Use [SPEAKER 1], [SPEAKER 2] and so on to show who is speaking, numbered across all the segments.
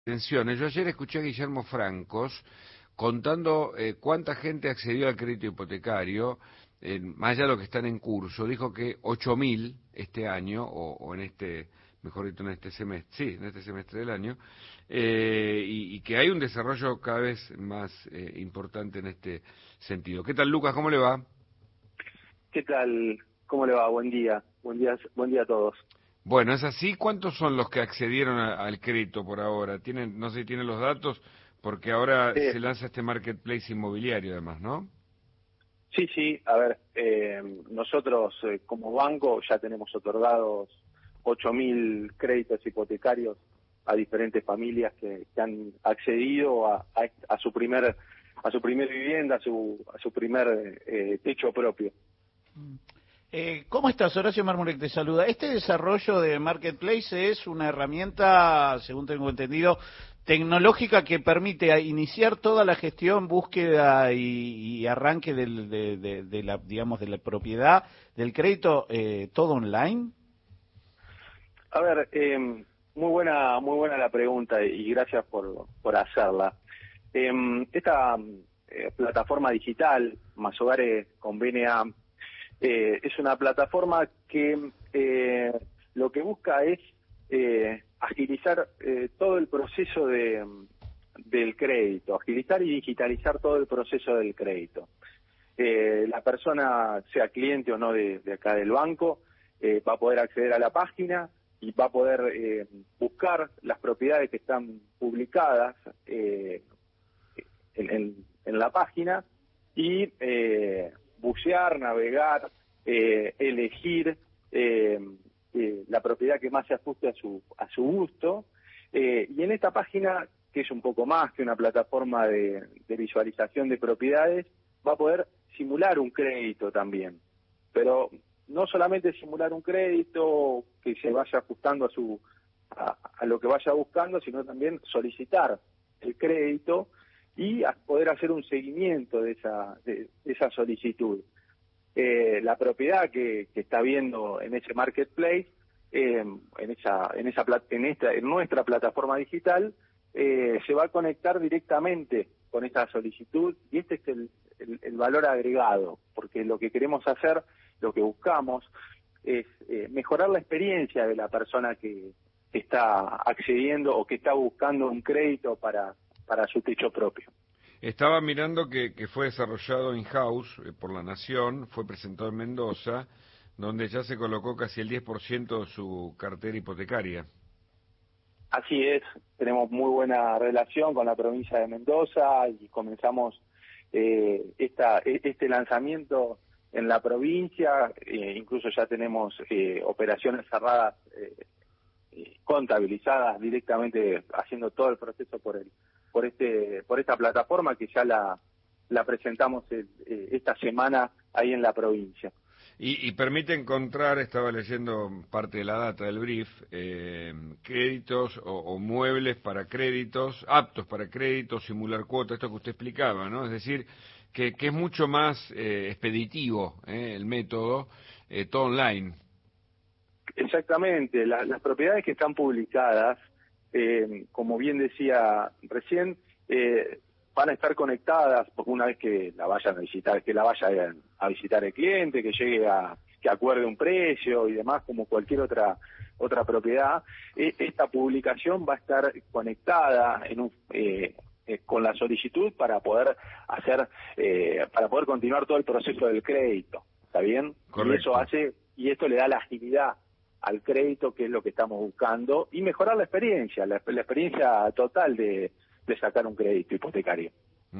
[SPEAKER 1] Atenciones. Yo ayer escuché a Guillermo Francos contando cuánta gente accedió al crédito hipotecario, más allá de lo que están en curso. Dijo que 8.000 este año, o en este, mejor dicho, en este semestre, sí, en este semestre del año, y que hay un desarrollo cada vez más importante en este sentido. ¿Qué tal, Lucas? ¿Cómo le va?
[SPEAKER 2] ¿Qué tal? ¿Cómo le va? Buen día a todos.
[SPEAKER 1] Bueno, es así. ¿Cuántos son los que accedieron al crédito por ahora? Tienen, no sé si tienen los datos, porque ahora
[SPEAKER 2] Eh,
[SPEAKER 1] se lanza este marketplace inmobiliario, además, ¿no?
[SPEAKER 2] sí, sí, a ver, nosotros como banco ya tenemos otorgados 8.000 créditos hipotecarios a diferentes familias que han accedido a su primer vivienda, a su primer techo propio.
[SPEAKER 3] ¿Cómo estás? Horacio Marmurek te saluda. Este desarrollo de Marketplace es una herramienta, según tengo entendido, tecnológica que permite iniciar toda la gestión, búsqueda y arranque de la, digamos, de la propiedad, del crédito, todo online.
[SPEAKER 2] A ver, muy buena la pregunta y gracias por hacerla. Esta plataforma digital, Más Hogares con BNA, es una plataforma que lo que busca es agilizar todo el proceso del crédito, agilizar y digitalizar todo el proceso del crédito. La persona, sea cliente o no de acá del banco, va a poder acceder a la página y va a poder buscar las propiedades que están publicadas en la página y bucear, navegar, elegir la propiedad que más se ajuste a su gusto. Y en esta página, que es un poco más que una plataforma de visualización de propiedades, va a poder simular un crédito también. Pero no solamente simular un crédito que se vaya ajustando a lo que vaya buscando, sino también solicitar el crédito y poder hacer un seguimiento de esa solicitud. La propiedad que está viendo en ese marketplace, en nuestra plataforma digital, se va a conectar directamente con esta solicitud y este es el valor agregado, porque lo que queremos hacer, lo que buscamos, es mejorar la experiencia de la persona que está accediendo o que está buscando un crédito para su techo propio.
[SPEAKER 1] Estaba mirando que fue desarrollado in-house por La Nación, fue presentado en Mendoza, donde ya se colocó casi el 10% de su cartera hipotecaria.
[SPEAKER 2] Así es, tenemos muy buena relación con la provincia de Mendoza y comenzamos este lanzamiento en la provincia, incluso ya tenemos operaciones cerradas, contabilizadas directamente, haciendo todo el proceso por esta plataforma que ya la presentamos esta semana ahí en la provincia.
[SPEAKER 1] Y permite encontrar, estaba leyendo parte de la data del brief, créditos o muebles para créditos, aptos para créditos, simular cuotas, esto que usted explicaba, ¿no? Es decir, que es mucho más expeditivo el método, todo online.
[SPEAKER 2] Exactamente, las propiedades que están publicadas, como bien decía recién, van a estar conectadas una vez que la vayan a visitar, que la vaya a visitar el cliente, que llegue que acuerde un precio y demás, como cualquier otra propiedad. Esta publicación va a estar conectada con la solicitud para poder continuar todo el proceso del crédito, ¿está bien?
[SPEAKER 1] Correcto.
[SPEAKER 2] Y esto le da la agilidad al crédito, que es lo que estamos buscando, y mejorar la experiencia total de sacar un crédito hipotecario.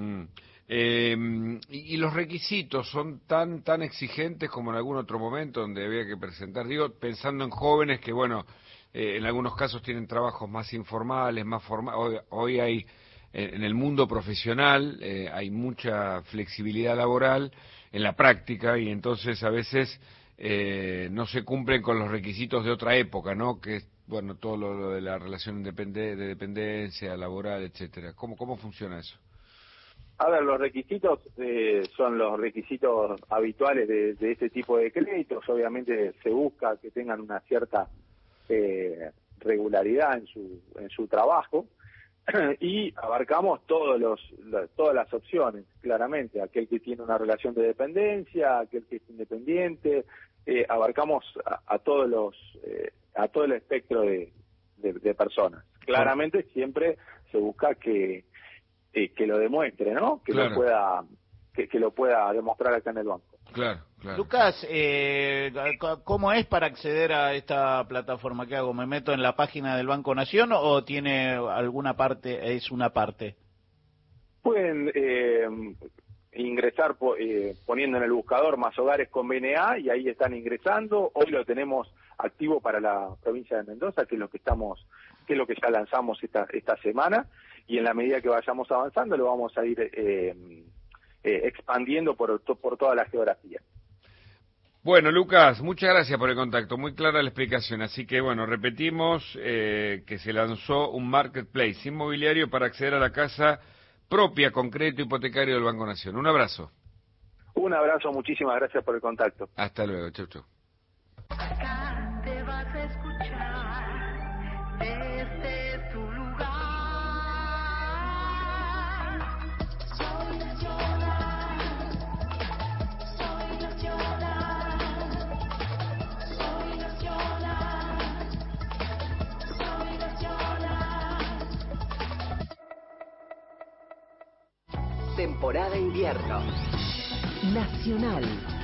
[SPEAKER 1] Y los requisitos son tan exigentes como en algún otro momento donde había que presentar, digo, pensando en jóvenes que, bueno, en algunos casos tienen trabajos más informales, más formales. Hoy hay, en el mundo profesional, hay mucha flexibilidad laboral en la práctica y entonces a veces no se cumplen con los requisitos de otra época, ¿no? Que es, bueno, todo lo de la relación de dependencia laboral, etcétera. ¿Cómo funciona eso?
[SPEAKER 2] A ver, los requisitos son los requisitos habituales de este tipo de créditos. Obviamente se busca que tengan una cierta regularidad en su trabajo. y abarcamos todas las opciones, claramente, aquel que tiene una relación de dependencia, aquel que es independiente, abarcamos a todo el espectro de personas. Claramente siempre se busca que lo demuestre, ¿no? Que
[SPEAKER 1] claro.
[SPEAKER 2] que lo pueda demostrar acá en el banco.
[SPEAKER 1] Claro, claro.
[SPEAKER 3] Lucas, ¿cómo es para acceder a esta plataforma? ¿Qué hago? ¿Me meto en la página del Banco Nación o tiene alguna parte, es una parte?
[SPEAKER 2] Pueden ingresar poniendo en el buscador Más Hogares con BNA y ahí están ingresando. Hoy lo tenemos activo para la provincia de Mendoza, que es lo que ya lanzamos esta semana, y en la medida que vayamos avanzando lo vamos a ir expandiendo por toda la geografía.
[SPEAKER 1] Bueno, Lucas, muchas gracias por el contacto, muy clara la explicación. Así que, bueno, repetimos que se lanzó un marketplace inmobiliario para acceder a la casa propia con crédito hipotecario del Banco Nación. Un abrazo.
[SPEAKER 2] Un abrazo, muchísimas gracias por el contacto.
[SPEAKER 1] Hasta luego, chau, chau.
[SPEAKER 4] Acá te vas a escuchar desde tu lugar. Soy nacional, soy nacional, soy nacional, soy nacional.
[SPEAKER 5] Temporada invierno. Nacional.